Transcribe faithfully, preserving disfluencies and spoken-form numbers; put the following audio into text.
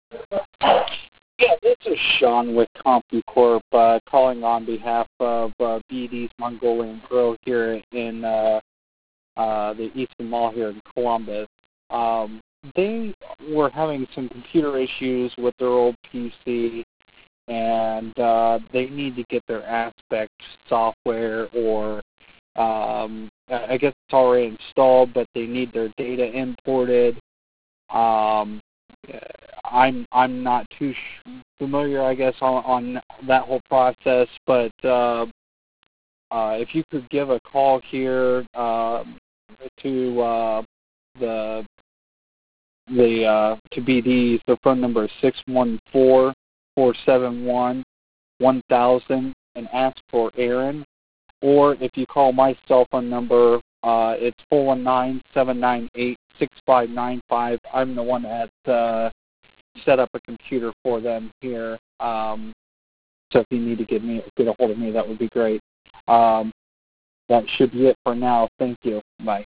Yeah, this is Sean with CompuCorp, uh, calling on behalf of uh, B D's Mongolian Grill here in uh, uh, the Eastern Mall here in Columbus. Um, they were having some computer issues with their old P C, and uh, they need to get their Aspect software, or um, I guess it's already installed, but they need their data imported. Um, I'm I'm not too sh- familiar, I guess, on, on that whole process, but uh, uh, if you could give a call here uh, to uh, the the uh, to B D's, the phone number is six one four, four seven one, one thousand, and ask for Aaron. Or if you call my cell phone number, uh, it's four one nine, seven nine eight, six five nine five. I'm the one that uh, set up a computer for them here. Um, so if you need to get me get a hold of me, that would be great. Um, that should be it for now. Thank you. Bye.